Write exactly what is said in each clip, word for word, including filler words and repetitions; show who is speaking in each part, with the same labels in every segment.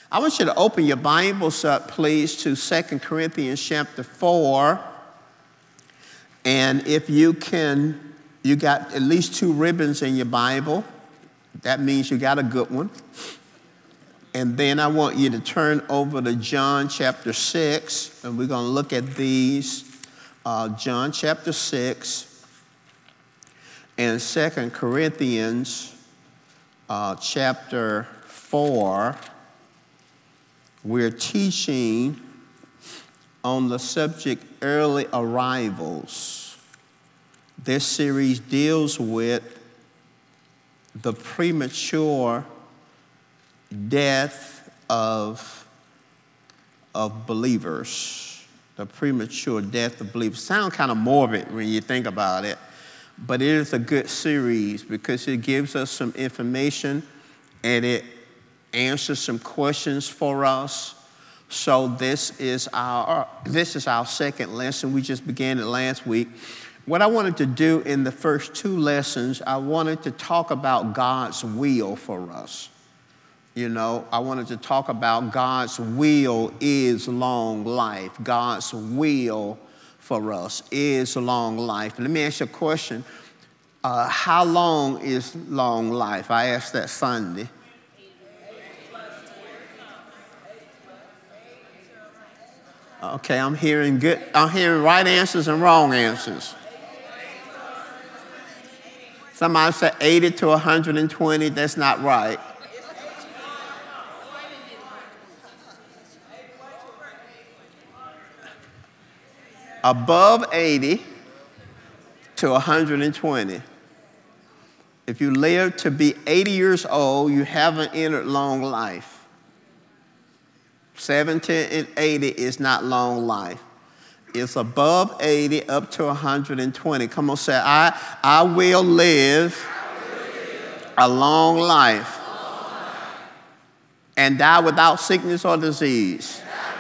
Speaker 1: I want you to open your Bibles up, please, to Second Corinthians chapter four. And if you can, you got at least two ribbons in your Bible. That means you got a good one. And then I want you to turn over to John chapter six, and we're going to look at these. Uh, John chapter six and Second Corinthians uh, chapter four. We're teaching on the subject early arrivals. This series deals with the premature death of, of believers. The premature death of believers. Sound kind of morbid when you think about it, but it is a good series because it gives us some information and it answers some questions for us. So this is our this is our second lesson. We just began it last week. What I wanted to do in the first two lessons, I wanted to talk about God's will for us. You know, I wanted to talk about God's will is long life. God's will for us is long life. Let me ask you a question. Uh, how long is long life? I asked that Sunday. Okay, I'm hearing good. I'm hearing right answers and wrong answers. Somebody said eighty to one hundred twenty. That's not right. Above eighty to one hundred twenty. If you live to be eighty years old, you haven't entered long life. seventy and eighty is not long life. It's above eighty up to one hundred twenty. Come on, say, I, I will live, I will live a long life, a long life and die without sickness or disease.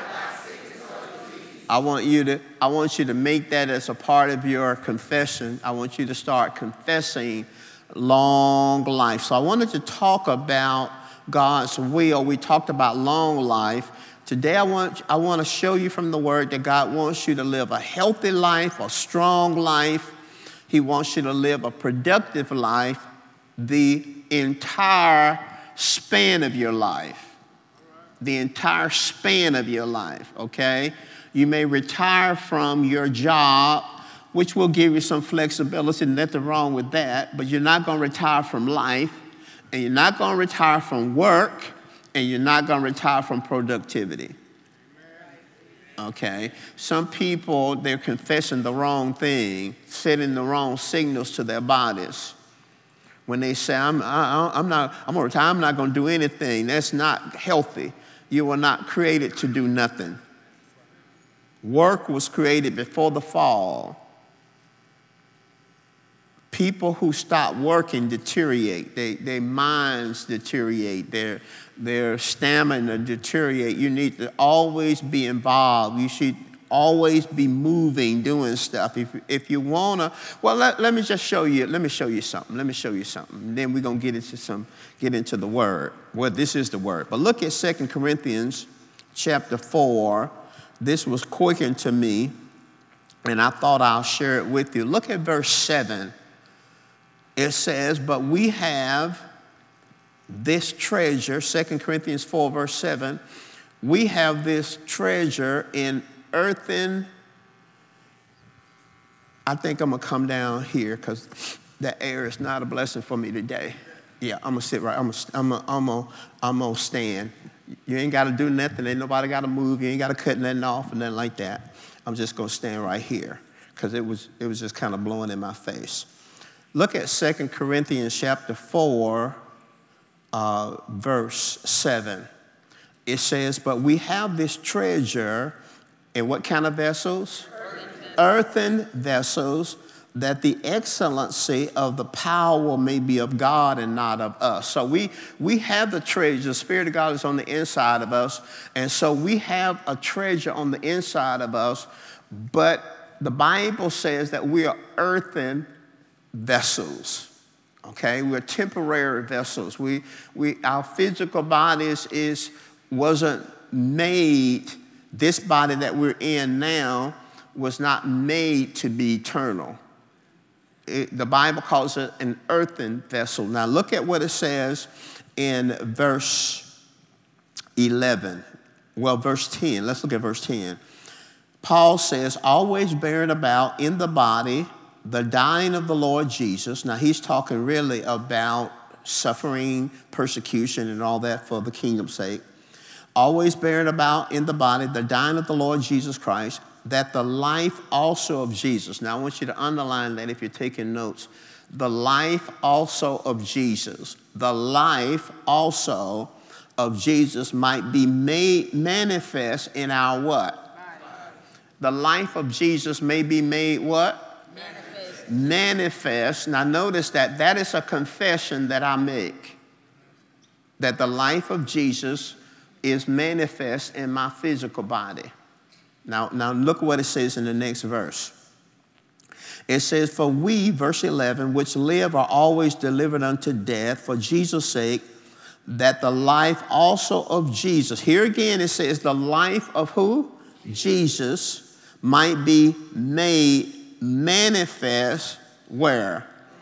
Speaker 1: I want you to, I want you to make that as a part of your confession. I want you to start confessing long life. So I wanted to talk about God's will. We talked about long life. Today I want, I want to show you from the Word that God wants you to live a healthy life, a strong life. He wants you to live a productive life the entire span of your life. The entire span of your life, okay? You may retire from your job, which will give you some flexibility, nothing wrong with that, but you're not going to retire from life, and you're not going to retire from work, and you're not going to retire from productivity. Okay? Some people, they're confessing the wrong thing, sending the wrong signals to their bodies. When they say, I'm, I, I'm not, I'm going to retire, I'm not going to do anything. That's not healthy. You were not created to do nothing. Work was created before the fall. People who stop working deteriorate. They, their minds deteriorate. Their, their stamina deteriorate. You need to always be involved. You should always be moving, doing stuff. If, if you want to, well, let, let me just show you. Let me show you something. Let me show you something. And then we're going to get into some, get into the Word. Well, this is the Word. But look at Second Corinthians chapter four. This was quickened to me, and I thought I'll share it with you. Look at verse seven. It says, but we have this treasure, Second Corinthians four, verse seven. We have this treasure in earthen. I think I'm going to come down here because the air is not a blessing for me today. Yeah, I'm going to sit right. I'm going I'm to I'm to I'm going to stand. You ain't got to do nothing. Ain't nobody got to move. You ain't got to cut nothing off or nothing like that. I'm just going to stand right here because it was, it was just kind of blowing in my face. Look at Second Corinthians chapter four, uh, verse seven. It says, but we have this treasure in what kind of vessels? Earthen, Earthen vessels, that the excellency of the power may be of God and not of us. So we, we have the treasure. The Spirit of God is on the inside of us. And so we have a treasure on the inside of us. But the Bible says that we are earthen vessels. Okay, we're temporary vessels. We, we, our physical bodies is wasn't made, this body that we're in now was not made to be eternal. It, the Bible calls it an earthen vessel. Now look at what it says in verse eleven. Well, verse ten. Let's look at verse ten. Paul says, always bearing about in the body the dying of the Lord Jesus. Now he's talking really about suffering, persecution, and all that for the kingdom's sake. Always bearing about in the body the dying of the Lord Jesus Christ, that the life also of Jesus. Now I want you to underline that if you're taking notes. The life also of Jesus. The life also of Jesus might be made manifest in our what? The life of Jesus may be made what? Manifest. Manifest. Now notice that that is a confession that I make. That the life of Jesus is manifest in my physical body. Now, now look what it says in the next verse. It says, for we, verse eleven, which live are always delivered unto death for Jesus' sake, that the life also of Jesus. Here again it says the life of who? Jesus might be made manifest where?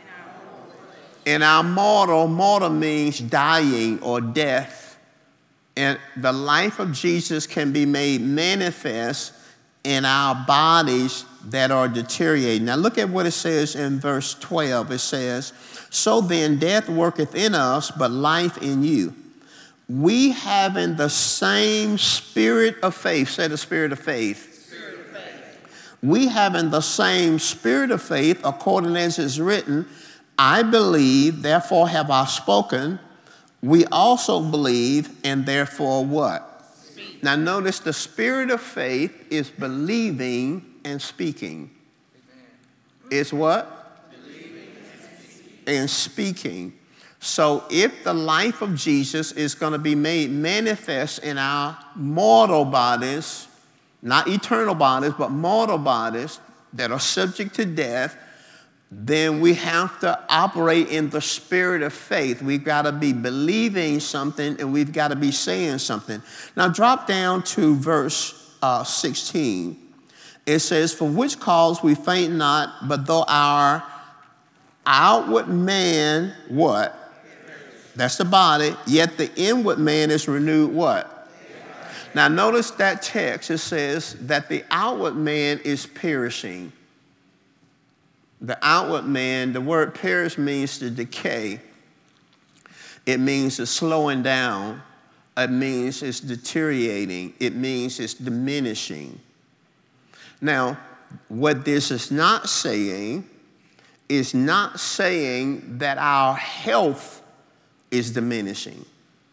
Speaker 1: In our mortal. Mortal means dying or death. And the life of Jesus can be made manifest in our bodies that are deteriorating. Now look at what it says in verse twelve. It says, so then death worketh in us, but life in you. We having the same spirit of faith. Say the spirit of faith. Spirit of faith. We having the same spirit of faith, according as is written, I believe, therefore have I spoken. We also believe, and therefore what? Speak. Now notice the spirit of faith is believing and speaking. Amen. It's what? Believing and speaking. And speaking. So if the life of Jesus is going to be made manifest in our mortal bodies, not eternal bodies, but mortal bodies that are subject to death, then we have to operate in the spirit of faith. We've got to be believing something and we've got to be saying something. Now drop down to verse uh, sixteen. It says, for which cause we faint not, but though our outward man, what? That's the body, yet the inward man is renewed what? Now notice that text, it says that the outward man is perishing. The outward man, the word perish means to decay. It means it's slowing down. It means it's deteriorating. It means it's diminishing. Now, what this is not saying is not saying that our health is diminishing.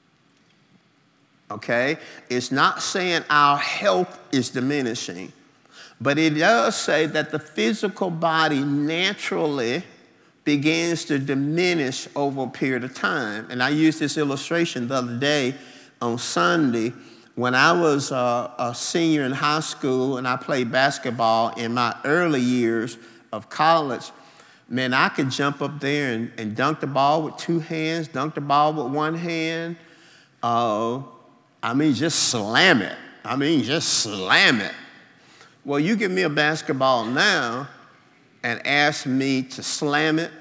Speaker 1: Okay? It's not saying our health is diminishing. But it does say that the physical body naturally begins to diminish over a period of time. And I used this illustration the other day on Sunday when I was a, a senior in high school and I played basketball in my early years of college. Man, I could jump up there and, and dunk the ball with two hands, dunk the ball with one hand. Uh, I mean, just slam it. I mean, just slam it. Well, you give me a basketball now and ask me to slam it.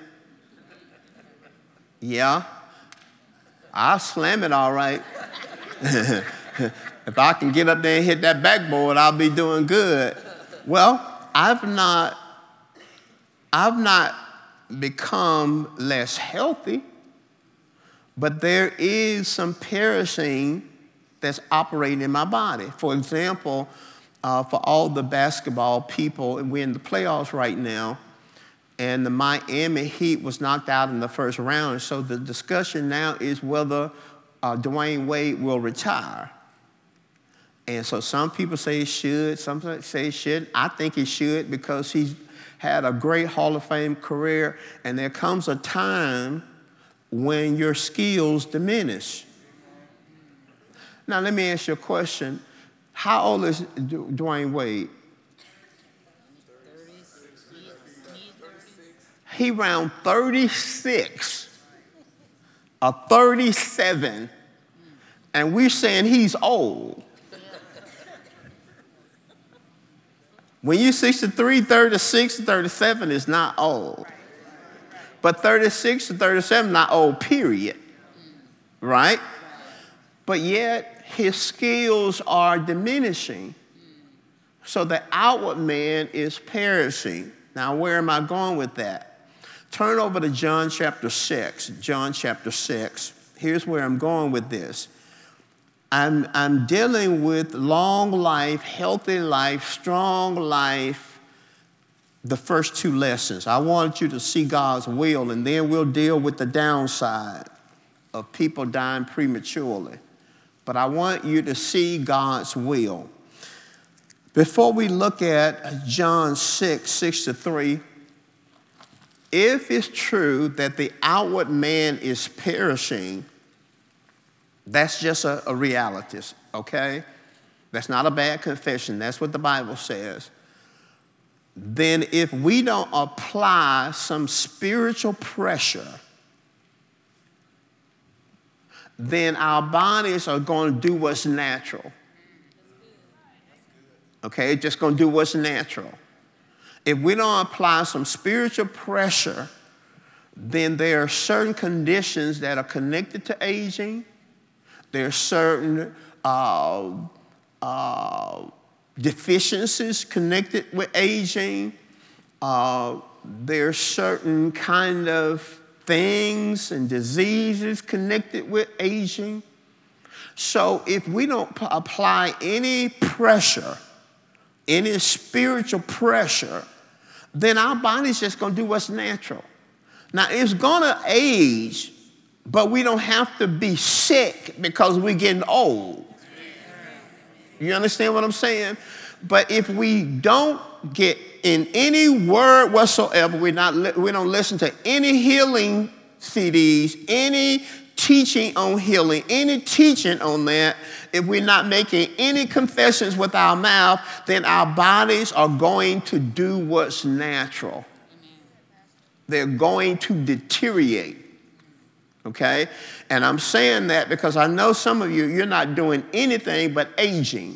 Speaker 1: Yeah, I'll slam it all right. If I can get up there and hit that backboard, I'll be doing good. Well, I've not, I've not become less healthy, but there is some perishing that's operating in my body. For example, Uh, for all the basketball people, and we're in the playoffs right now, and the Miami Heat was knocked out in the first round. So the discussion now is whether uh, Dwayne Wade will retire. And so some people say he should, some say he shouldn't. I think he should because he's had a great Hall of Fame career, and there comes a time when your skills diminish. Now let me ask you a question. How old is Dwayne Wade? He around thirty-six, or thirty-seven, And we're saying he's old. When you're sixty-three, thirty-six, thirty-seven is not old. But thirty-six to thirty-seven, not old, period. Right? But yet, his skills are diminishing. So the outward man is perishing. Now, where am I going with that? Turn over to John chapter six. John chapter six. Here's where I'm going with this. I'm, I'm dealing with long life, healthy life, strong life, the first two lessons. I want you to see God's will, and then we'll deal with the downside of people dying prematurely. But I want you to see God's will. Before we look at John six, six to three, if it's true that the outward man is perishing, that's just a, a reality, okay? That's not a bad confession. That's what the Bible says. Then if we don't apply some spiritual pressure, then our bodies are going to do what's natural. Okay, just going to do what's natural. If we don't apply some spiritual pressure, then there are certain conditions that are connected to aging. There are certain uh, uh, deficiencies connected with aging. Uh, there are certain kind of things and diseases connected with aging. So if we don't p- apply any pressure, any spiritual pressure, then our body's just going to do what's natural. Now, it's going to age, but we don't have to be sick because we're getting old. You understand what I'm saying? But if we don't get in any word whatsoever, we're not, li- we don't listen to any healing C Ds, any teaching on healing, any teaching on that, if we're not making any confessions with our mouth, then our bodies are going to do what's natural. They're going to deteriorate. Okay? And I'm saying that because I know some of you, you're not doing anything but aging.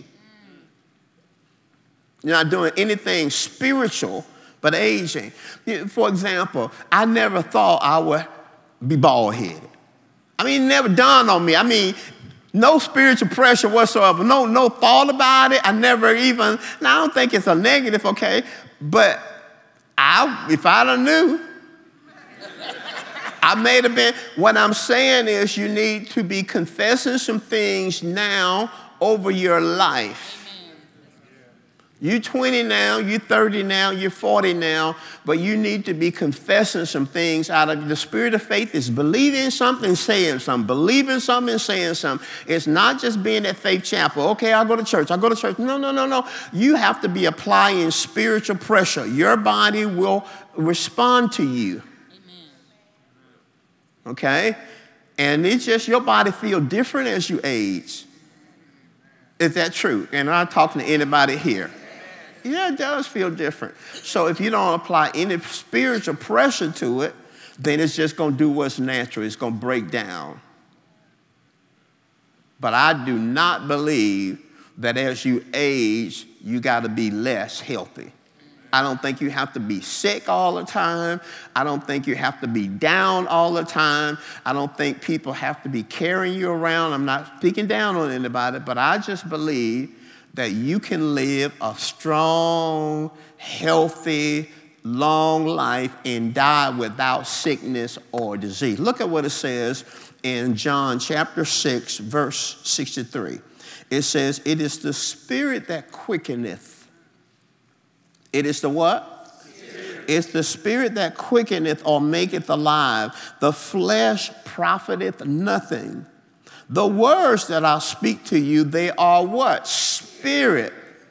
Speaker 1: You're not doing anything spiritual but aging. For example, I never thought I would be bald-headed. I mean, it never dawned on me. I mean, no spiritual pressure whatsoever. No, no thought about it. I never even, now I don't think it's a negative, okay? But I, if I'd have knew, I may have been. What I'm saying is you need to be confessing some things now over your life. You're twenty now, you're thirty now, you're forty now, but you need to be confessing some things out of the spirit of faith. Is believing something, saying something. Believing something, saying something. It's not just being at Faith Chapel. Okay, I'll go to church. I'll go to church. No, no, no, no. You have to be applying spiritual pressure. Your body will respond to you. Okay? And it's just your body feel different as you age. Is that true? And I'm not talking to anybody here. Yeah, it does feel different. So if you don't apply any spiritual pressure to it, then it's just going to do what's natural. It's going to break down. But I do not believe that as you age, you got to be less healthy. I don't think you have to be sick all the time. I don't think you have to be down all the time. I don't think people have to be carrying you around. I'm not speaking down on anybody, but I just believe that you can live a strong, healthy, long life and die without sickness or disease. Look at what it says in John chapter six, verse sixty-three. It says, "It is the spirit that quickeneth." It is the what? Spirit. It's the spirit that quickeneth or maketh alive. The flesh profiteth nothing. The words that I speak to you, they are what? Spirit.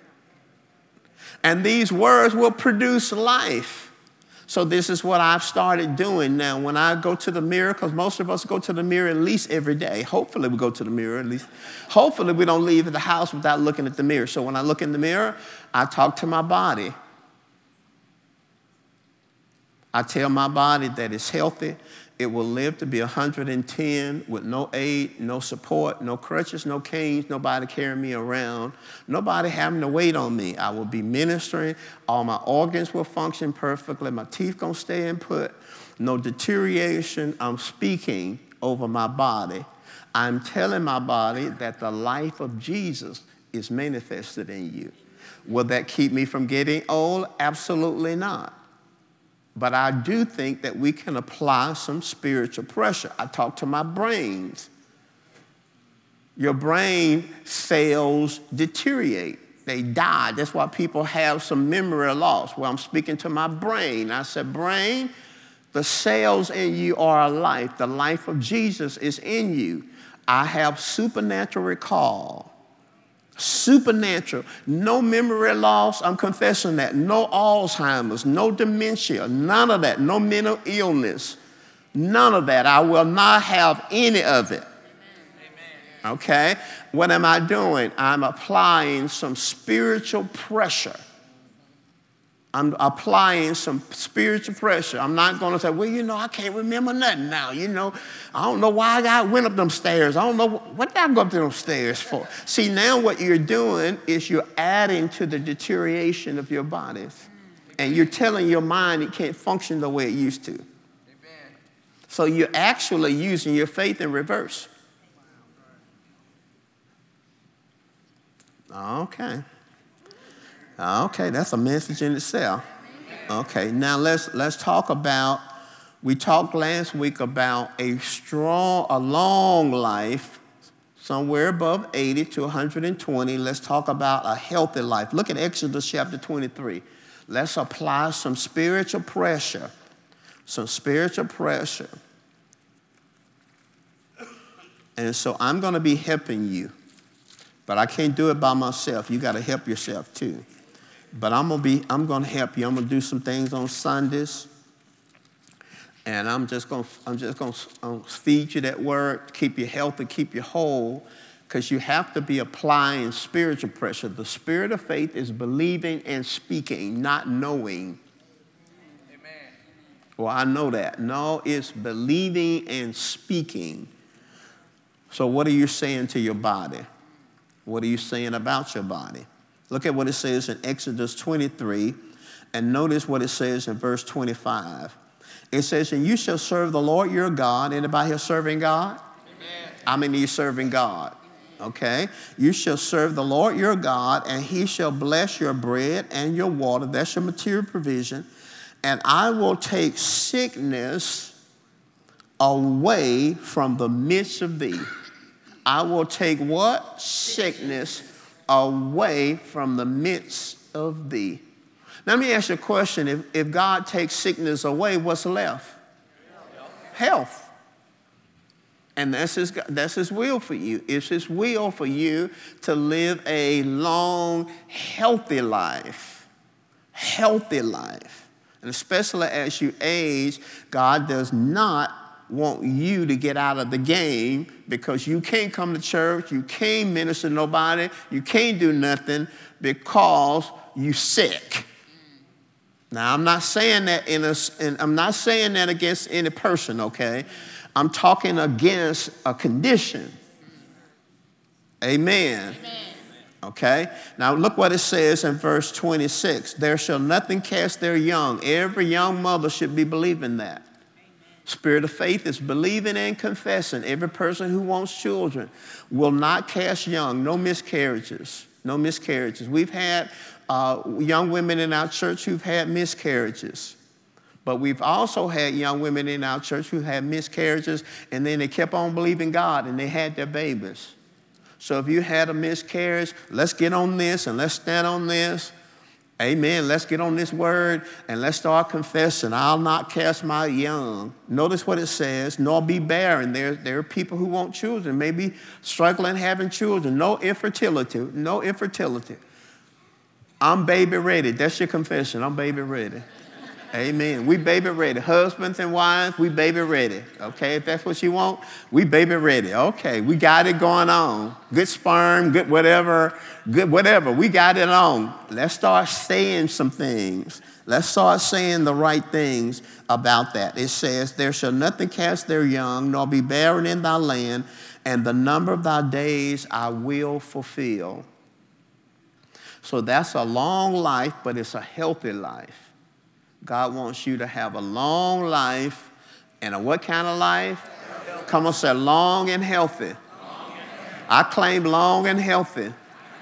Speaker 1: And these words will produce life. So this is what I've started doing now. When I go to the mirror, because most of us go to the mirror at least every day. Hopefully we go to the mirror at least. Hopefully we don't leave the house without looking at the mirror. So when I look in the mirror, I talk to my body. I tell my body that it's healthy It will live to be one hundred ten with no aid, no support, no crutches, no canes, nobody carrying me around, nobody having to wait on me. I will be ministering. All my organs will function perfectly. My teeth going to stay in put. No deterioration. I'm speaking over my body. I'm telling my body that the life of Jesus is manifested in you. Will that keep me from getting old? Absolutely not. But I do think that we can apply some spiritual pressure. I talk to my brains. Your brain cells deteriorate. They die. That's why people have some memory loss. Well, I'm speaking to my brain. I said, brain, the cells in you are alive. The life of Jesus is in you. I have supernatural recall. Supernatural. No memory loss. I'm confessing that. No Alzheimer's. No dementia. None of that. No mental illness. None of that. I will not have any of it. Amen. Okay? What am I doing? I'm applying some spiritual pressure. I'm applying some spiritual pressure. I'm not going to say, well, you know, I can't remember nothing now. You know, I don't know why I went up them stairs. I don't know what did I go up them stairs for. See, now what you're doing is you're adding to the deterioration of your bodies. And you're telling your mind it can't function the way it used to. Amen. So you're actually using your faith in reverse. Okay. Okay, that's a message in itself. Okay, now let's let's talk about, we talked last week about a strong, a long life, somewhere above eighty to one hundred twenty. Let's talk about a healthy life. Look at Exodus chapter twenty-three. Let's apply some spiritual pressure, some spiritual pressure. And so I'm going to be helping you, but I can't do it by myself. You got to help yourself too. But I'm gonna be, I'm gonna help you. I'm gonna do some things on Sundays, and I'm just gonna, I'm just gonna um, feed you that word, keep you healthy, keep you whole, because you have to be applying spiritual pressure. The spirit of faith is believing and speaking, not knowing. Amen. Well, I know that. No, it's believing and speaking. So what are you saying to your body? What are you saying about your body? Look at what it says in Exodus twenty-three, and notice what it says in verse twenty-five. It says, and you shall serve the Lord your God. Anybody here serving God? Amen. How many of you serving God? Okay. You shall serve the Lord your God, and he shall bless your bread and your water. That's your material provision. And I will take sickness away from the midst of thee. I will take what? Sickness away from the midst of thee. Now, let me ask you a question. If, if God takes sickness away, what's left? Health. Health. And that's his, that's his will for you. It's his will for you to live a long, healthy life. Healthy life. And especially as you age, God does not want you to get out of the game because you can't come to church, you can't minister to nobody, you can't do nothing because you sick. Now, I'm not saying that in a, in, I'm not saying that against any person, okay? I'm talking against a condition. Amen. Amen. Okay? Now, look what it says in verse twenty-six. There shall nothing cast their young. Every young mother should be believing that. Spirit of faith is believing and confessing. Every person who wants children will not cast young. No miscarriages. No miscarriages. We've had uh, young women in our church who've had miscarriages. But we've also had young women in our church who had miscarriages, and then they kept on believing God, and they had their babies. So if you had a miscarriage, let's get on this, and let's stand on this. Amen. Let's get on this word and let's start confessing. I'll not cast my young. Notice what it says, nor be barren. There, there are people who want children, maybe struggling having children. No infertility. No infertility. I'm baby ready. That's your confession. I'm baby ready. Amen. We baby ready. Husbands and wives, we baby ready. Okay, if that's what you want, we baby ready. Okay, we got it going on. Good sperm, good whatever, good whatever. We got it on. Let's start saying some things. Let's start saying the right things about that. It says, there shall nothing cast their young, nor be barren in thy land, and the number of thy days I will fulfill. So that's a long life, but it's a healthy life. God wants you to have a long life, and a what kind of life? Healthy. Come on, say long and healthy. Long and healthy. I claim long and healthy.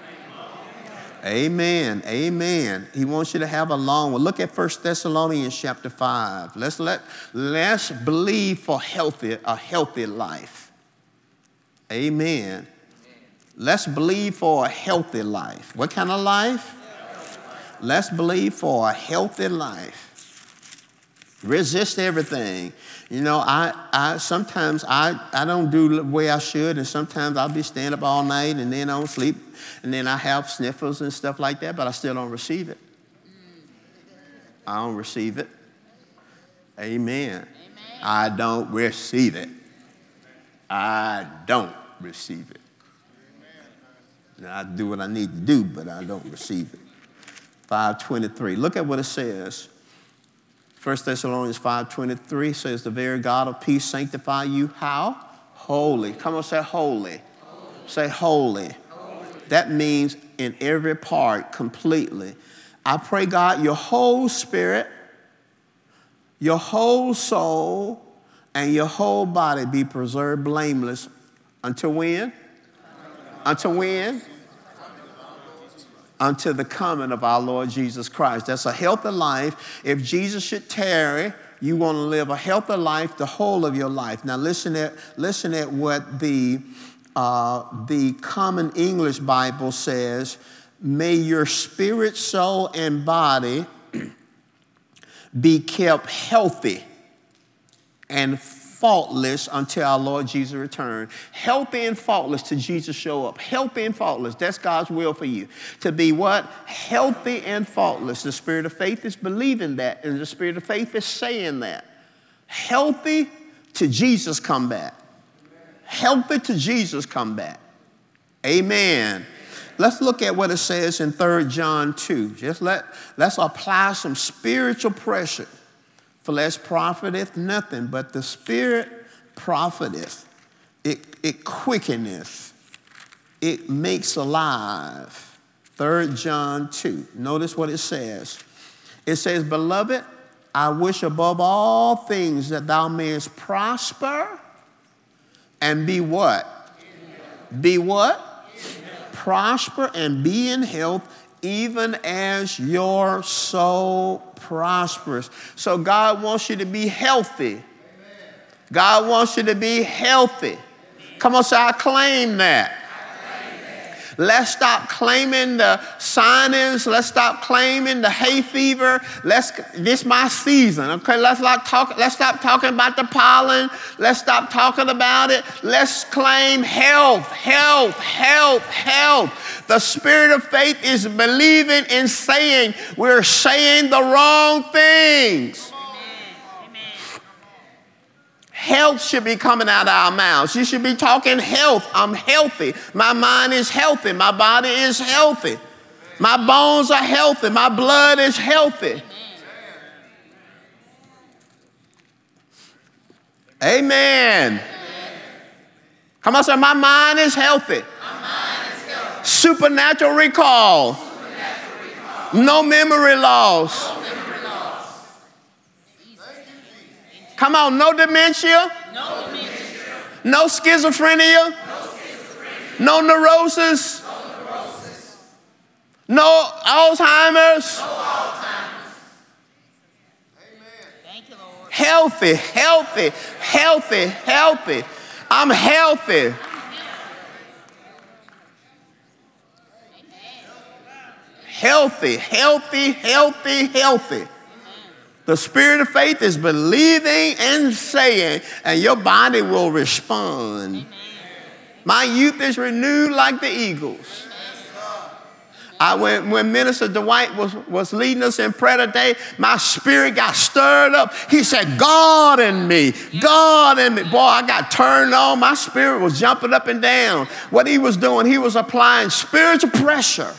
Speaker 1: Amen. Amen. He wants you to have a long one. Look at First Thessalonians chapter five. Let's let let's believe for healthy a healthy life. Amen. Let's believe for a healthy life. What kind of life? Let's believe for a healthy life. Resist everything. You know, I, I sometimes I, I don't do the way I should, and sometimes I'll be staying up all night and then I don't sleep, and then I have sniffles and stuff like that, but I still don't receive it. I don't receive it. Amen. Amen. I don't receive it. I don't receive it. Now, I do what I need to do, but I don't receive it. five twenty-three. Look at what it says. First Thessalonians five twenty-three says, the very God of peace sanctify you. How? Holy. Come on, say holy. Holy. Say holy. Holy. That means in every part, completely. I pray, God, your whole spirit, your whole soul, and your whole body be preserved blameless until when? Until when? Until the coming of our Lord Jesus Christ. That's a healthy life. If Jesus should tarry, you want to live a healthy life the whole of your life. Now listen at, listen at what the, uh, the Common English Bible says. May your spirit, soul, and body be kept healthy and faultless until our Lord Jesus return. Healthy and faultless till Jesus show up. Healthy and faultless. That's God's will for you. To be what? Healthy and faultless. The spirit of faith is believing that, and the spirit of faith is saying that. Healthy till Jesus come back. Healthy till Jesus come back. Amen. Let's look at what it says in Third John two. Just let, let's apply some spiritual pressure. Flesh profiteth nothing, but the Spirit profiteth. It, it quickeneth. It makes alive. Third John two. Notice what it says. It says, beloved, I wish above all things that thou mayest prosper and be what? Be what? Prosper and be in health, even as your soul prospers. So God wants you to be healthy. Amen. God wants you to be healthy. Amen. Come on, say, I claim that. Let's stop claiming the sinus. Let's stop claiming the hay fever. Let's, this is my season. Okay, let's not talk, let's stop talking about the pollen. Let's stop talking about it. Let's claim health, health, health, health. The spirit of faith is believing and saying we're saying the wrong things. Health should be coming out of our mouths. You should be talking health. I'm healthy. My mind is healthy. My body is healthy. My bones are healthy. My blood is healthy. Amen. Amen. Come on, say, my mind is healthy. My mind is healthy. Supernatural recall. Supernatural recall. No memory loss. No memory loss. Come on, no dementia. No dementia. No schizophrenia. No schizophrenia. No neurosis. No neurosis. No Alzheimer's. No Alzheimer's. Amen. Thank you, Lord. Healthy, healthy, healthy, healthy. I'm healthy. Healthy, healthy, healthy, healthy. The spirit of faith is believing and saying, and your body will respond. Amen. My youth is renewed like the eagles. Amen. I, when, when Minister Dwight was, was leading us in prayer today, my spirit got stirred up. He said, God in me, God in me. Boy, I got turned on. My spirit was jumping up and down. What he was doing, he was applying spiritual pressure.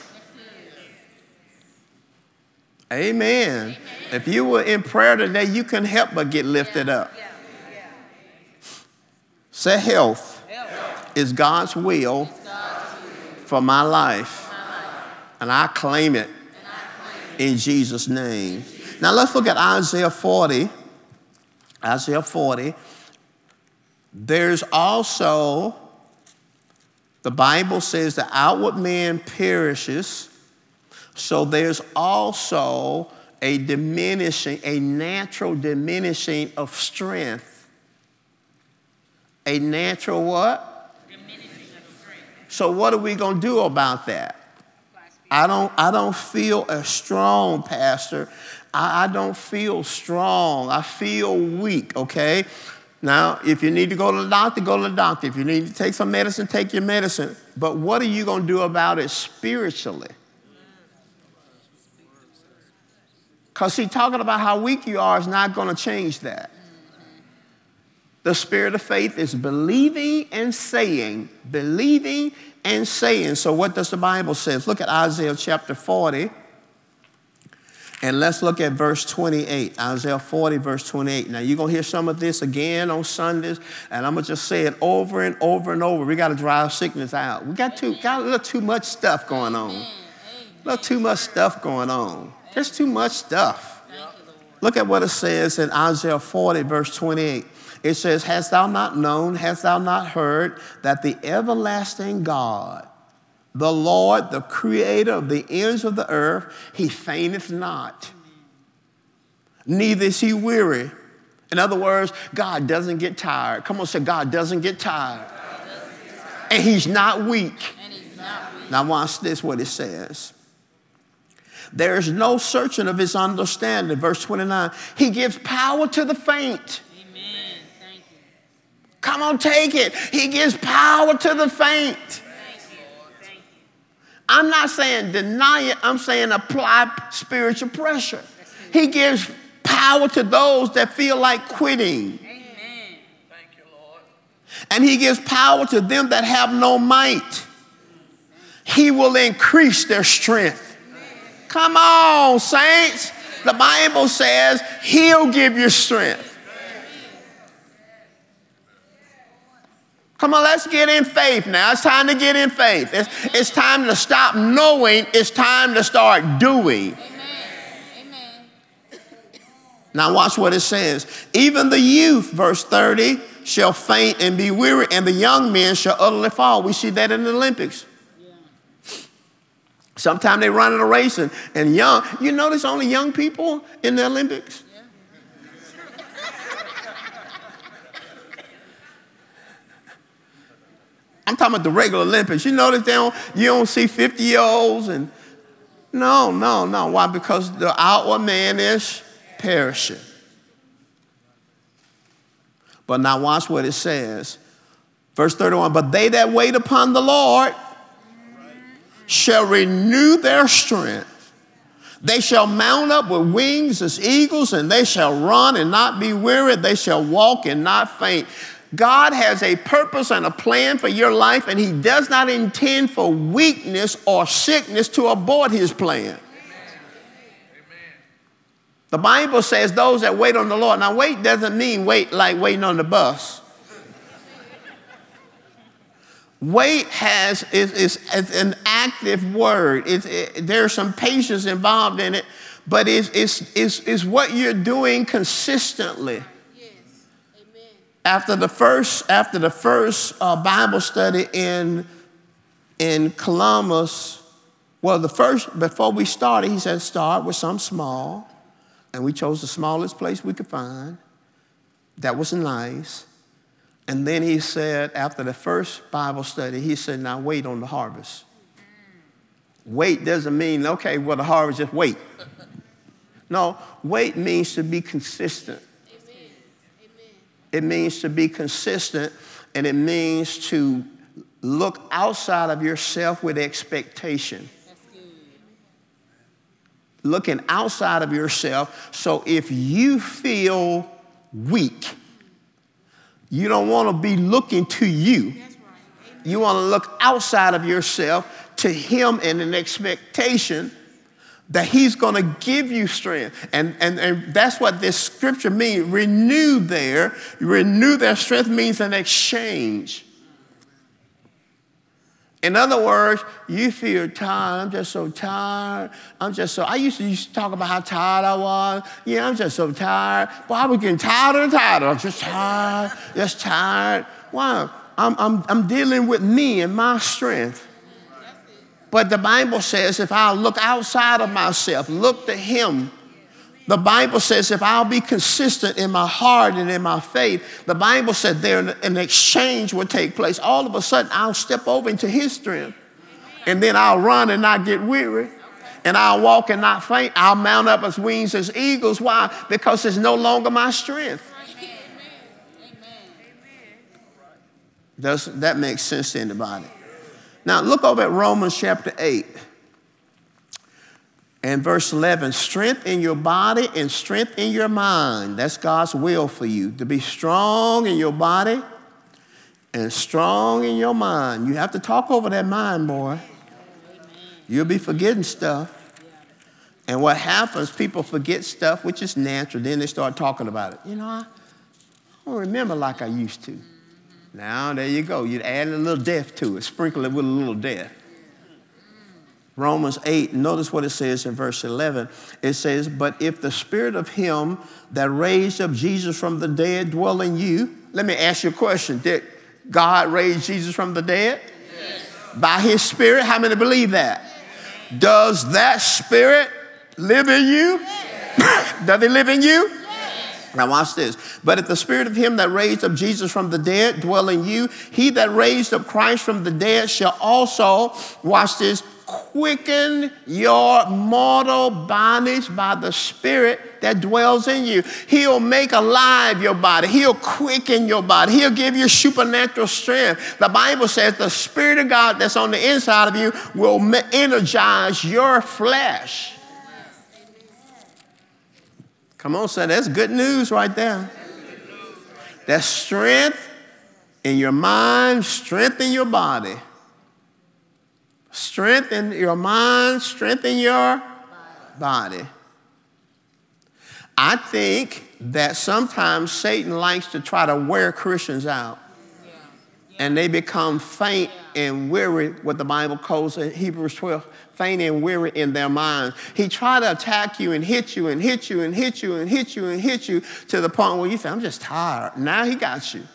Speaker 1: Amen. Amen. If you were in prayer today, you couldn't help but get lifted up. Yeah. Yeah. Yeah. Say health, health is God's will, God's will for my life. And I claim it in Jesus' name. Now let's look at Isaiah forty. Isaiah forty. There's also, the Bible says the outward man perishes. So there's also a diminishing, a natural diminishing of strength. A natural what? Diminishing of strength. So what are we going to do about that? I don't, I don't feel as strong, Pastor. I, I don't feel strong. I feel weak, okay? Now, if you need to go to the doctor, go to the doctor. If you need to take some medicine, take your medicine. But what are you going to do about it spiritually? Because, see, talking about how weak you are is not going to change that. The spirit of faith is believing and saying, believing and saying. So what does the Bible say? Look at Isaiah chapter forty. And let's look at verse twenty-eight. Isaiah forty, verse twenty-eight. Now, you're going to hear some of this again on Sundays, and I'm going to just say it over and over and over. We got to drive sickness out. We got, too, got a little too much stuff going on. A little too much stuff going on. There's too much stuff. Look at what it says in Isaiah forty, verse twenty-eight. It says, hast thou not known, hast thou not heard, that the everlasting God, the Lord, the creator of the ends of the earth, he fainteth not, neither is he weary. In other words, God doesn't get tired. Come on, say, God doesn't get tired. Doesn't get tired. And he's not weak. And he's not weak. Now watch this, what it says. There is no searching of his understanding. Verse twenty-nine, he gives power to the faint. Come on, take it. He gives power to the faint. Thank you. Thank you. I'm not saying deny it. I'm saying apply spiritual pressure. He gives power to those that feel like quitting. Amen. Thank you, Lord. And he gives power to them that have no might. He will increase their strength. Come on, saints. The Bible says he'll give you strength. Come on, let's get in faith now. It's time to get in faith. It's, it's time to stop knowing. It's time to start doing. Amen. Amen. Now watch what it says. Even the youth, verse thirty, shall faint and be weary, and the young men shall utterly fall. We see that in the Olympics. Yeah. Sometimes they run in a race and, and young. You notice only young people in the Olympics? I'm talking about the regular Olympics. You notice they don't, you don't see fifty-year-olds and no, no, no. Why? Because the outward man is perishing. But now watch what it says. Verse thirty-one, but they that wait upon the Lord shall renew their strength. They shall mount up with wings as eagles, and they shall run and not be weary. They shall walk and not faint. God has a purpose and a plan for your life, and he does not intend for weakness or sickness to abort his plan. Amen. The Bible says those that wait on the Lord. Now, wait doesn't mean wait like waiting on the bus. Wait has is, is, is an active word. It's, it, there's some patience involved in it, but it's, it's, it's, it's what you're doing consistently. After the first, after the first uh, Bible study in, in Columbus, well, the first, before we started, he said, start with some small. And we chose the smallest place we could find. That was nice. And then he said, after the first Bible study, he said, now wait on the harvest. Wait doesn't mean, okay, well, the harvest, just wait. No, wait means to be consistent. It means to be consistent, and it means to look outside of yourself with expectation. That's good. looking outside of yourself. So if you feel weak, you don't want to be looking to you. You want to look outside of yourself to him in an expectation that he's going to give you strength. And, and, and that's what this scripture means. Renew there. Renew their strength means an exchange. In other words, you feel tired. I'm just so tired. I'm just so, I used to, used to talk about how tired I was. Yeah, I'm just so tired. Boy, I was getting tired and tired. I'm just tired, just tired. Wow, I'm, I'm, I'm dealing with me and my strength. But the Bible says if I look outside of myself, look to him. The Bible says if I'll be consistent in my heart and in my faith, the Bible said there an exchange will take place. All of a sudden, I'll step over into his strength. And then I'll run and not get weary. And I'll walk and not faint. I'll mount up as wings as eagles. Why? Because it's no longer my strength. Does that make sense to anybody? Now, look over at Romans chapter eight. And verse eleven, strength in your body and strength in your mind. That's God's will for you, to be strong in your body and strong in your mind. You have to talk over that mind, boy. You'll be forgetting stuff. And what happens, people forget stuff, which is natural. Then they start talking about it. You know, I don't remember like I used to. Now, there you go. You'd add a little death to it. Sprinkle it with a little death. Romans eight, notice what it says in verse eleven. It says, but if the spirit of him that raised up Jesus from the dead dwell in you. Let me ask you a question. Did God raise Jesus from the dead? Yes. By his spirit? How many believe that? Yes. Does that spirit live in you? Yes. Does it live in you? Yes. Now watch this. But if the spirit of him that raised up Jesus from the dead dwell in you, he that raised up Christ from the dead shall also, watch this, quicken your mortal bodies by the spirit that dwells in you. He'll make alive your body. He'll quicken your body. He'll give you supernatural strength. The Bible says the Spirit of God that's on the inside of you will energize your flesh. Come on, son. That's good news right there. That's strength in your mind, strength in your body. Strengthen your mind, strengthen your body. I think that sometimes Satan likes to try to wear Christians out. And they become faint and weary, what the Bible calls in Hebrews twelve, faint and weary in their minds. He tried to attack you and hit you and hit you and hit you and hit you and hit you to the point where you say, I'm just tired. Now he got you.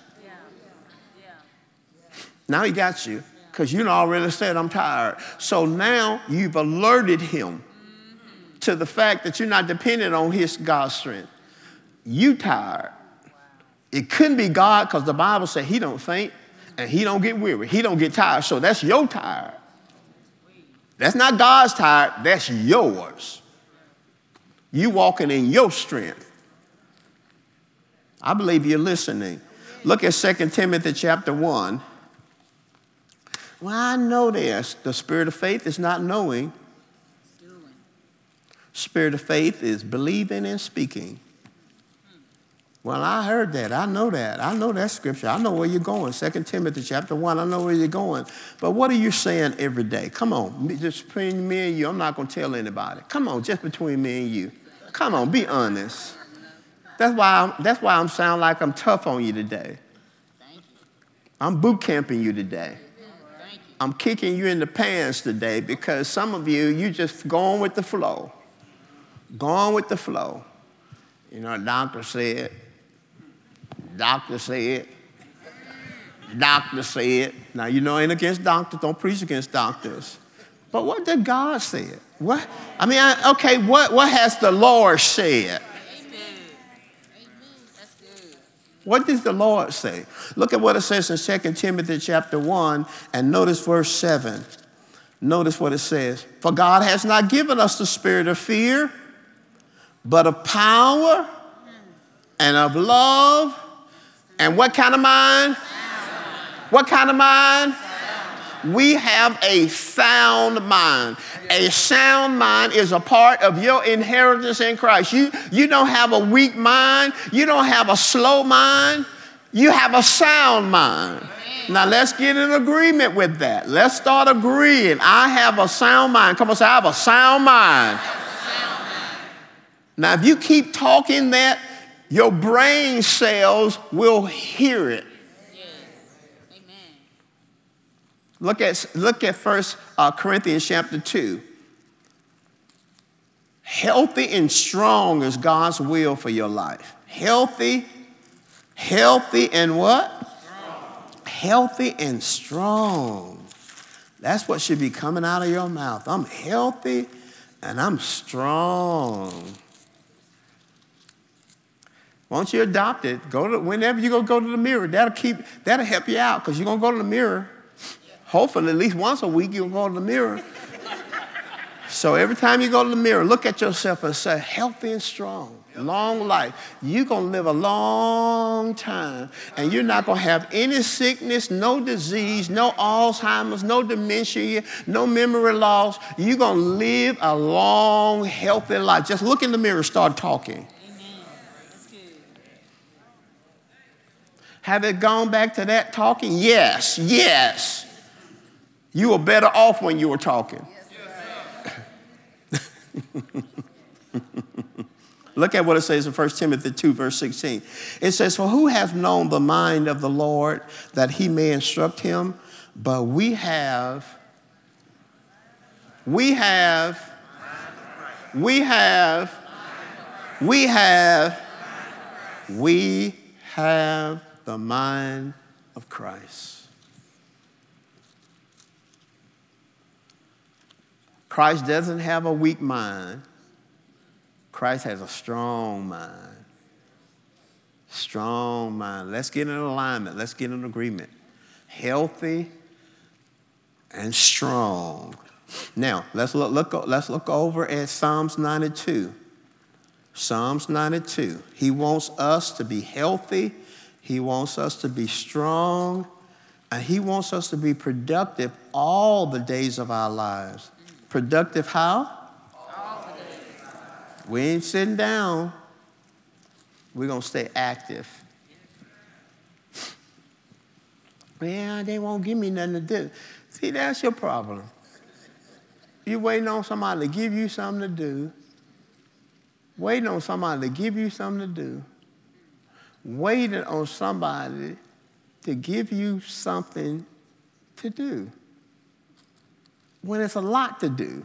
Speaker 1: Now he got you. Because you already said, I'm tired. So now you've alerted him mm-hmm. to the fact that you're not dependent on his God's strength. You tired. Wow. It couldn't be God because the Bible said he don't faint and he don't get weary. He don't get tired. So that's your tired. That's not God's tired. That's yours. You walking in your strength. I believe you're listening. Look at Second Timothy chapter one. Well, I know this. The spirit of faith is not knowing. Spirit of faith is believing and speaking. Well, I heard that. I know that. I know that scripture. I know where you're going. Second Timothy chapter one, I know where you're going. But what are you saying every day? Come on, just between me and you. I'm not going to tell anybody. Come on, just between me and you. Come on, be honest. That's why I'm, that's why I'm sound like I'm tough on you today. I'm boot camping you today. I'm kicking you in the pants today because some of you, you just going with the flow. Going with the flow. You know, doctor said, doctor said, doctor said. Now, you know, I ain't against doctors. Don't preach against doctors. But what did God say? What? I mean, I, okay, what, what has the Lord said? What does the Lord say? Look at what it says in Second Timothy chapter one, and notice verse seven. Notice what it says. For God has not given us the spirit of fear, but of power and of love. And what kind of mind? What kind of mind? We have a sound mind. A sound mind is a part of your inheritance in Christ. You, you don't have a weak mind. You don't have a slow mind. You have a sound mind. Now let's get in agreement with that. Let's start agreeing. I have a sound mind. Come on, say, I have a sound mind. Now, if you keep talking that, your brain cells will hear it.
Speaker 2: Yes. Amen.
Speaker 1: Look at, look at First uh, Corinthians chapter two. Healthy and strong is God's will for your life. Healthy, healthy and what? Strong. Healthy and strong. That's what should be coming out of your mouth. I'm healthy and I'm strong. Once you adopt it, go to, whenever you go go to the mirror, that'll keep that'll help you out because you're gonna go to the mirror. Hopefully, at least once a week you'll go to the mirror. So every time you go to the mirror, look at yourself and say, healthy and strong, long life. You're gonna live a long time, and you're not gonna have any sickness, no disease, no Alzheimer's, no dementia, no memory loss. You're gonna live a long, healthy life. Just look in the mirror, start talking. Have it gone back to that talking? Yes, yes. You were better off when you were talking. Yes, Look at what it says in First Timothy two, verse sixteen. It says, for who has known the mind of the Lord that he may instruct him? But we have, we have, we have, we have, we have the mind of Christ. Christ doesn't have a weak mind. Christ has a strong mind. Strong mind. Let's get in alignment. Let's get in agreement. Healthy and strong. Now, let's look, look, let's look over at Psalms ninety-two. Psalms ninety-two. He wants us to be healthy. He wants us to be strong, and he wants us to be productive all the days of our lives. Productive how? All the days. We ain't sitting down. We're going to stay active. Yeah, they won't give me nothing to do. See, that's your problem. You're waiting on somebody to give you something to do. Waiting on somebody to give you something to do. Waiting on somebody to give you something to do when it's a lot to do.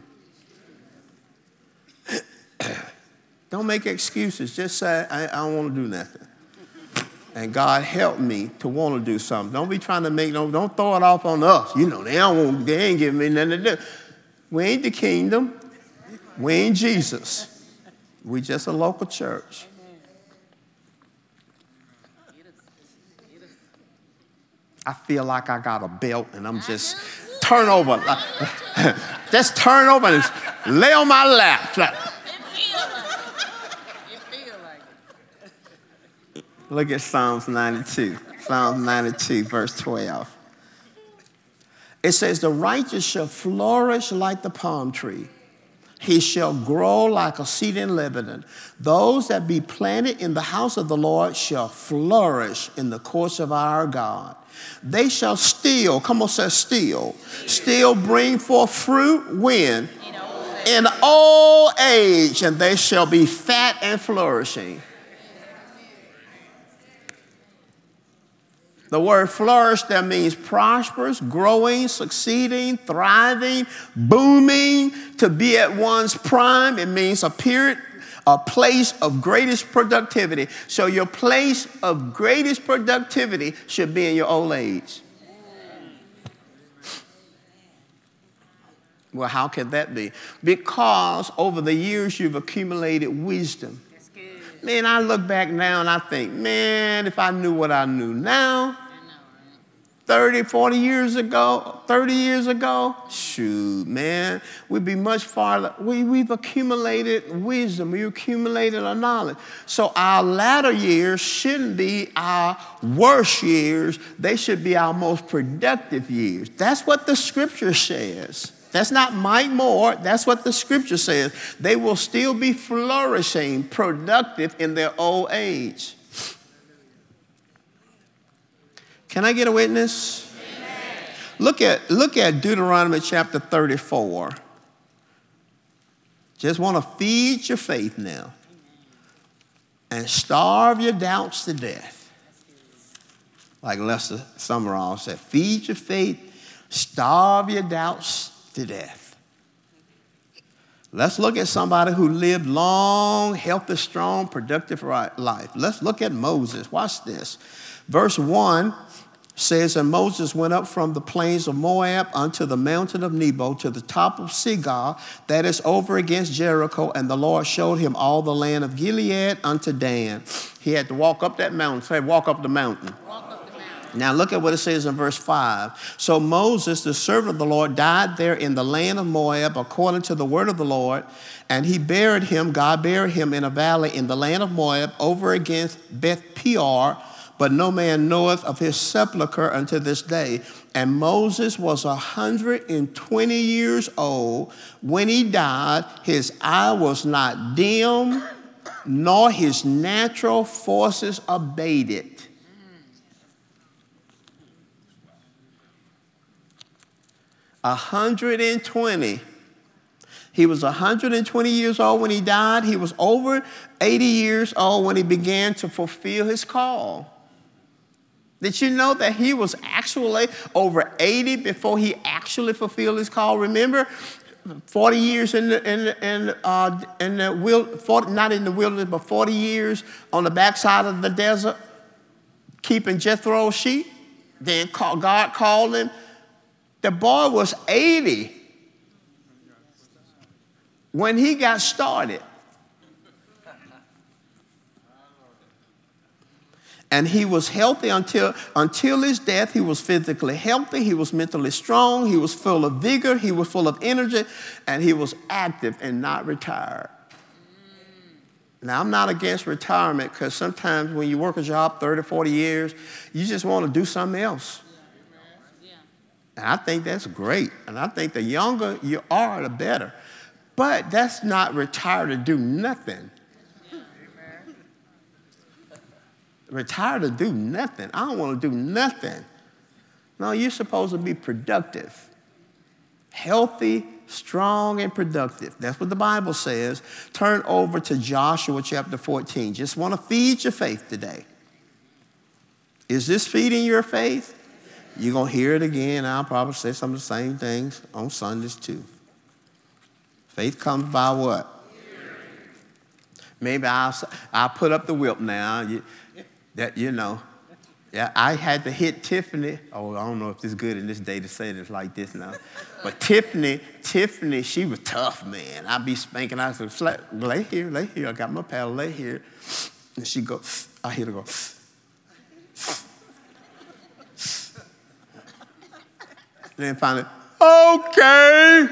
Speaker 1: Don't make excuses. Just say, I, I don't want to do nothing. And God help me to want to do something. Don't be trying to make, no, don't throw it off on us. You know, they, don't want, they ain't giving me nothing to do. We ain't the kingdom. We ain't Jesus. We just a local church. I feel like I got a belt and I'm just turn over. Just turn over and lay on my lap. Look at Psalms ninety-two. Psalms ninety-two, verse twelve. It says, the righteous shall flourish like the palm tree. He shall grow like a cedar in Lebanon. Those that be planted in the house of the Lord shall flourish in the courts of our God. They shall still, come on, say still, still bring forth fruit when? In old age. In old age, and they shall be fat and flourishing. The word flourish, that means prosperous, growing, succeeding, thriving, booming, to be at one's prime. It means a period, a place of greatest productivity. So your place of greatest productivity should be in your old age. Well, how can that be? Because over the years you've accumulated wisdom. Man, I look back now and I think, man, if I knew what I knew now, thirty, forty years ago, thirty years ago, shoot, man, we'd be much farther. We, we've accumulated wisdom. We've accumulated our knowledge. So our latter years shouldn't be our worst years. They should be our most productive years. That's what the scripture says. That's not Mike Moore. That's what the scripture says. They will still be flourishing, productive in their old age. Can I get a witness? Amen. Look at, look at Deuteronomy chapter thirty-four. Just want to feed your faith now and starve your doubts to death. Like Lester Summerall said, feed your faith, starve your doubts to death. Let's look at somebody who lived long, healthy, strong, productive life. Let's look at Moses. Watch this. Verse one says, and Moses went up from the plains of Moab unto the mountain of Nebo to the top of Segar, that is over against Jericho, and the Lord showed him all the land of Gilead unto Dan. He had to walk up that mountain. Say, walk up the mountain. Walk up the mountain. Now look at what it says in verse five. So Moses, the servant of the Lord, died there in the land of Moab according to the word of the Lord, and he buried him, God buried him in a valley in the land of Moab over against Beth Peor, but no man knoweth of his sepulchre unto this day. And Moses was a hundred and twenty years old when he died. His eye was not dim, nor his natural forces abated. A hundred and twenty. He was one hundred twenty years old when he died. He was over eighty years old when he began to fulfill his call. Did you know that he was actually over eighty before he actually fulfilled his call? Remember, forty years in the, in the, in, uh, in the wild, forty, not in the wilderness, but forty years on the backside of the desert, keeping Jethro's sheep. Then call, God called him. The boy was eighty when he got started. And he was healthy until, until his death. He was physically healthy. He was mentally strong. He was full of vigor. He was full of energy. And he was active and not retired. Now, I'm not against retirement because sometimes when you work a job thirty, forty years, you just want to do something else. And I think that's great. And I think the younger you are, the better. But that's not retire to do nothing. Retire to do nothing. I don't want to do nothing. No, you're supposed to be productive. Healthy, strong, and productive. That's what the Bible says. Turn over to Joshua chapter fourteen. Just want to feed your faith today. Is this feeding your faith? You're going to hear it again. I'll probably say some of the same things on Sundays too. Faith comes by what? Maybe I'll, I'll put up the whip now. You, that, you know, yeah, I had to hit Tiffany. Oh, I don't know if this is good in this day to say this like this now. But Tiffany, Tiffany, she was tough, man. I'd be spanking. I said, lay here, lay here. I got my paddle, lay here. And she go, I hear her go. And then finally, okay.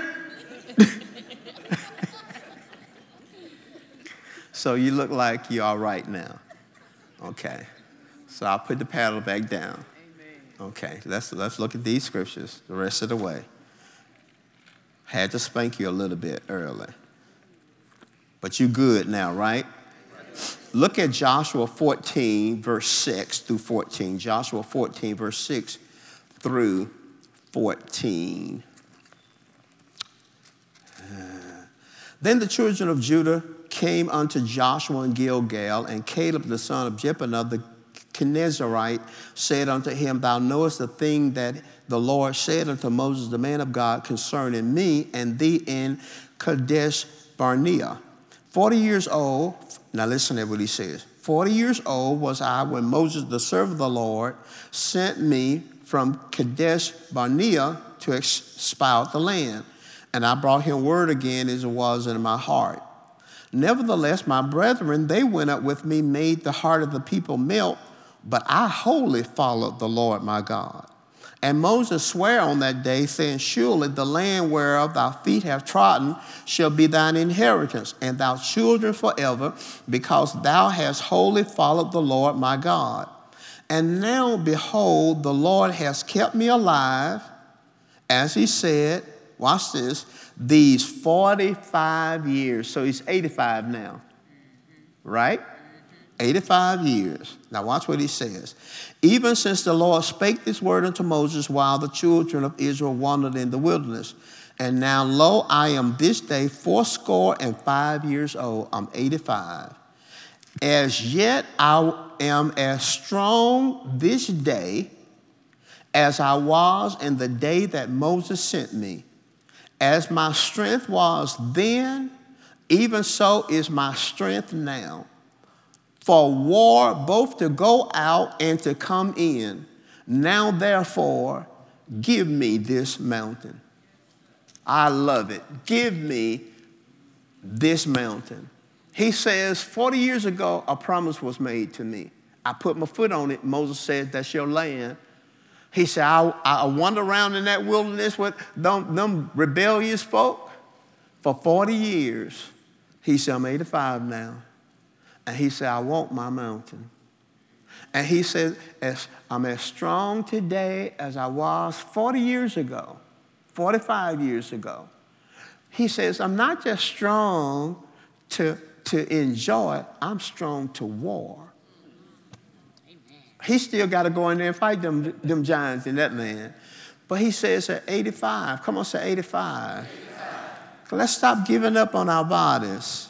Speaker 1: So you look like you're all right now. Okay. So I'll put the paddle back down. Okay, let's, let's look at these scriptures the rest of the way. Had to spank you a little bit early. But you good now, right? Look at Joshua fourteen, verse six through fourteen. Joshua fourteen, verse six through fourteen. Uh, then the children of Judah came unto Joshua in Gilgal, and Caleb the son of Jephunneh the Kenizzite said unto him, Thou knowest the thing that the Lord said unto Moses, the man of God, concerning me and thee in Kadesh Barnea. Forty years old, now listen to what he says. Forty years old was I when Moses, the servant of the Lord, sent me from Kadesh Barnea to spy out the land. And I brought him word again as it was in my heart. Nevertheless, my brethren, they went up with me, made the heart of the people melt, but I wholly followed the Lord my God. And Moses sware on that day, saying, surely the land whereof thy feet have trodden shall be thine inheritance, and thy children forever, because thou hast wholly followed the Lord my God. And now, behold, the Lord has kept me alive, as he said, watch this, these forty-five years. So he's eighty-five now, right? eighty-five years. Now watch what he says. Even since the Lord spake this word unto Moses while the children of Israel wandered in the wilderness. And now, lo, I am this day fourscore and five years old. I'm eighty-five. As yet I am as strong this day as I was in the day that Moses sent me. As my strength was then, even so is my strength now. For war both to go out and to come in. Now therefore, give me this mountain. I love it. Give me this mountain. He says, forty years ago, a promise was made to me. I put my foot on it. Moses said, that's your land. He said, I, I wander around in that wilderness with them, them rebellious folk for forty years. He said, I'm eighty-five now. And he said, I want my mountain. And he said, as, I'm as strong today as I was forty years ago, forty-five years ago. He says, I'm not just strong to, to enjoy, I'm strong to war. Amen. He still got to go in there and fight them, them giants in that land. But he says at eighty-five, come on, say eighty-five. eighty-five. Let's stop giving up on our bodies.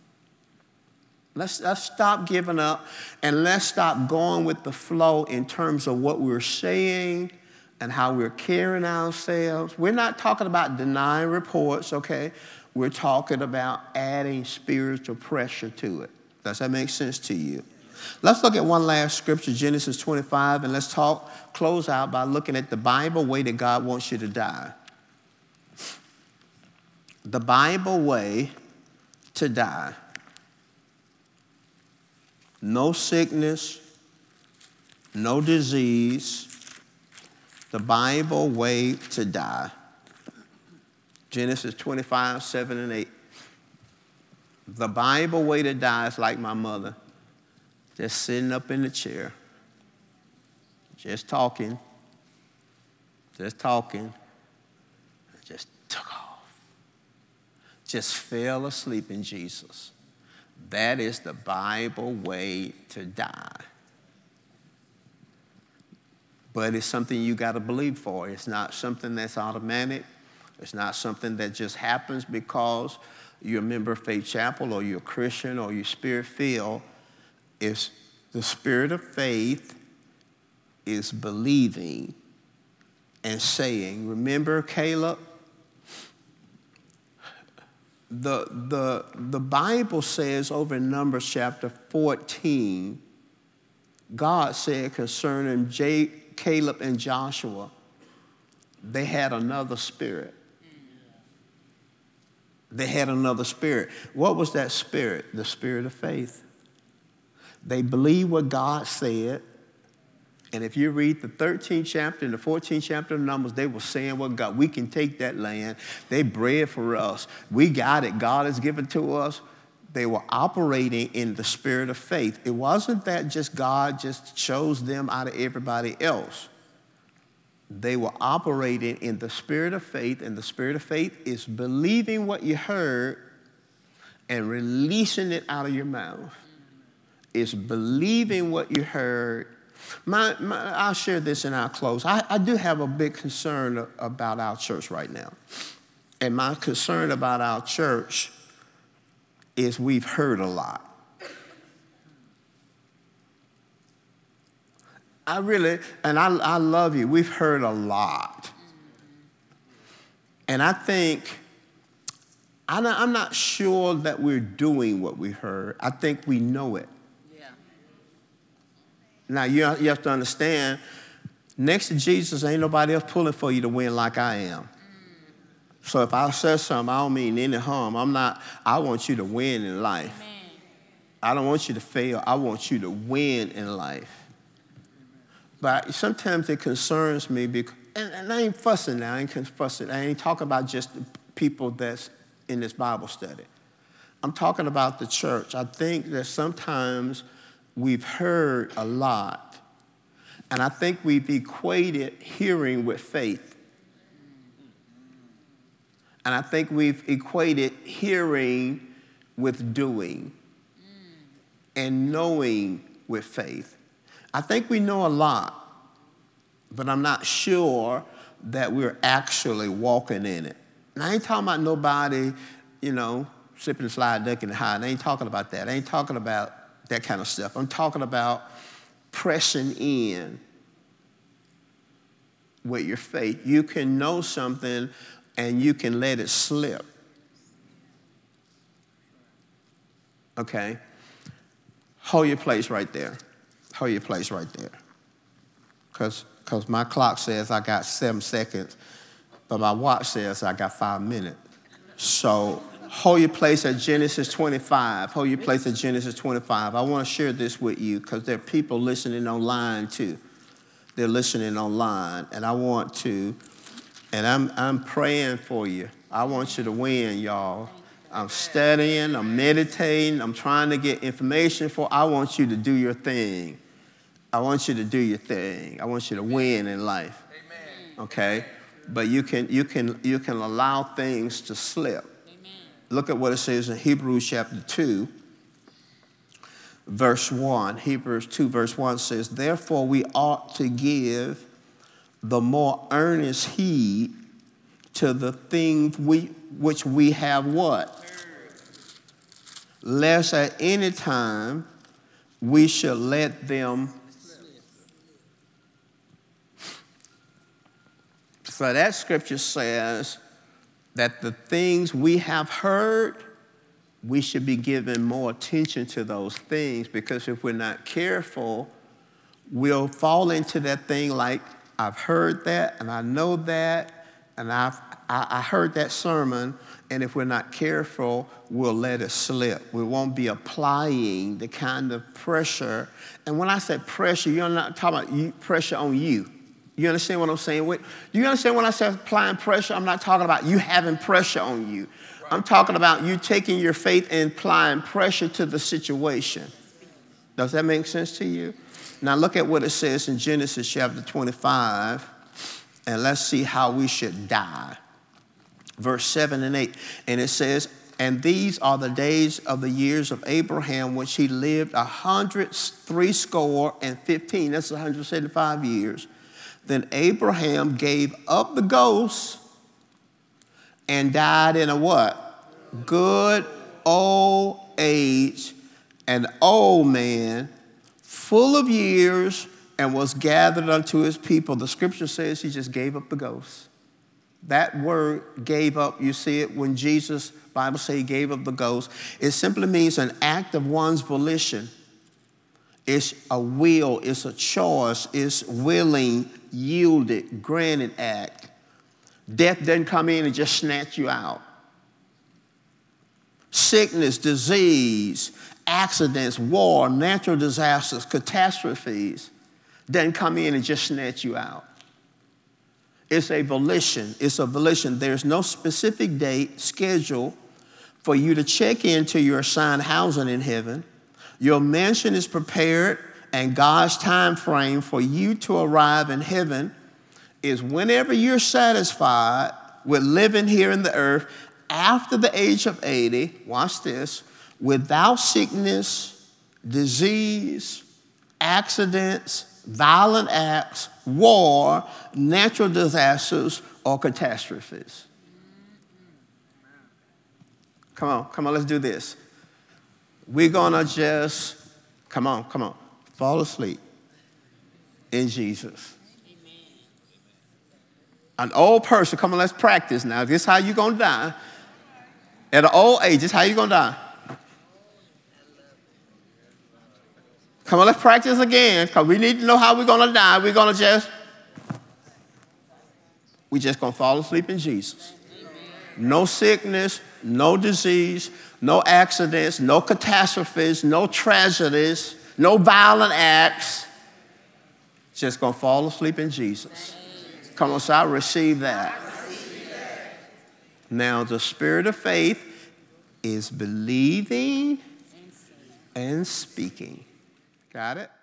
Speaker 1: Let's, let's stop giving up, and let's stop going with the flow in terms of what we're saying and how we're carrying ourselves. We're not talking about denying reports, okay? We're talking about adding spiritual pressure to it. Does that make sense to you? Let's look at one last scripture, Genesis twenty-five, and let's talk, close out by looking at the Bible way that God wants you to die. The Bible way to die. No sickness, no disease, the Bible way to die. Genesis twenty-five, seven and eight. The Bible way to die is like my mother, just sitting up in the chair, just talking, just talking, just took off, just fell asleep in Jesus. That is the Bible way to die. But it's something you got to believe for. It's not something that's automatic. It's not something that just happens because you're a member of Faith Chapel or you're a Christian or you're spirit-filled. It's the spirit of faith is believing and saying. Remember Caleb? The, the, the Bible says over in Numbers chapter fourteen, God said concerning J, Caleb and Joshua, they had another spirit. They had another spirit. What was that spirit? The spirit of faith. They believed what God said. And if you read the thirteenth chapter and the fourteenth chapter of Numbers, they were saying what God, we can take that land. They bred for us. We got it. God has given to us. They were operating in the spirit of faith. It wasn't that just God just chose them out of everybody else. They were operating in the spirit of faith, and the spirit of faith is believing what you heard and releasing it out of your mouth. It's believing what you heard. My, my, I'll share this in our close. I, I do have a big concern about our church right now. And my concern about our church is we've heard a lot. I really, and I, I love you, we've heard a lot. And I think, I'm not, I'm not sure that we're doing what we heard. I think we know it. Now, you have to understand, next to Jesus, ain't nobody else pulling for you to win like I am. So if I say something, I don't mean any harm. I'm not, I want you to win in life. Amen. I don't want you to fail. I want you to win in life. But sometimes it concerns me and, and I ain't fussing now, I ain't fussing. I ain't talking about just the people that's in this Bible study. I'm talking about the church. I think that sometimes we've heard a lot, and I think we've equated hearing with faith. And I think we've equated hearing with doing and knowing with faith. I think we know a lot, but I'm not sure that we're actually walking in it. And I ain't talking about nobody, you know, slipping and slide, ducking and hiding. I ain't talking about that. I ain't talking about that kind of stuff. I'm talking about pressing in with your faith. You can know something and you can let it slip. Okay? Hold your place right there. Hold your place right there. Because because my clock says I got seven seconds, but my watch says I got five minutes. So hold your place at Genesis twenty-five. Hold your place at Genesis twenty-five. I want to share this with you because there are people listening online too. They're listening online, and I want to, and I'm I'm praying for you. I want you to win, y'all. I'm studying, I'm meditating, I'm trying to get information for. I want you to do your thing. I want you to do your thing. I want you to win in life. Amen. Okay? But you can you can you can allow things to slip. Amen. Look at what it says in Hebrews chapter two, verse one. Hebrews two, verse one says, "Therefore we ought to give the more earnest heed to the things we which we have what? Lest at any time we should let them." So that scripture says that the things we have heard, we should be giving more attention to those things, because if we're not careful, we'll fall into that thing like, I've heard that and I know that and I've I, I heard that sermon, and if we're not careful, we'll let it slip. We won't be applying the kind of pressure. And when I say pressure, you're not talking about you, pressure on you. You understand what I'm saying? Do you understand when I say applying pressure? I'm not talking about you having pressure on you. I'm talking about you taking your faith and applying pressure to the situation. Does that make sense to you? Now look at what it says in Genesis chapter twenty-five, and let's see how we should die. Verse seven and eight, and it says, "And these are the days of the years of Abraham, which he lived a hundred three score and fifteen." That's one hundred seventy-five years. "Then Abraham gave up the ghost and died in a what? Good old age, an old man, full of years, and was gathered unto his people." The scripture says he just gave up the ghost. That word gave up, you see it when Jesus, Bible says he gave up the ghost. It simply means an act of one's volition. It's a will, it's a choice, it's willing, yielded, granted act. Death doesn't come in and just snatch you out. Sickness, disease, accidents, war, natural disasters, catastrophes doesn't come in and just snatch you out. It's a volition. It's a volition. There's no specific date, schedule for you to check into your assigned housing in heaven. Your mansion is prepared, and God's time frame for you to arrive in heaven is whenever you're satisfied with living here in the earth after the age of eighty, watch this, without sickness, disease, accidents, violent acts, war, natural disasters, or catastrophes. Come on, come on, let's do this. We're gonna just, come on, come on, fall asleep in Jesus. Amen. An old person, come on, let's practice now. This is how you're gonna die. At an old age, this is how you're gonna die. Come on, let's practice again, because we need to know how we're going to die. We're going to just, we just going to fall asleep in Jesus. Amen. No sickness, no disease, no accidents, no catastrophes, no tragedies, no violent acts. Just going to fall asleep in Jesus. Come on, so I receive that. Now, the spirit of faith is believing and speaking. Got it?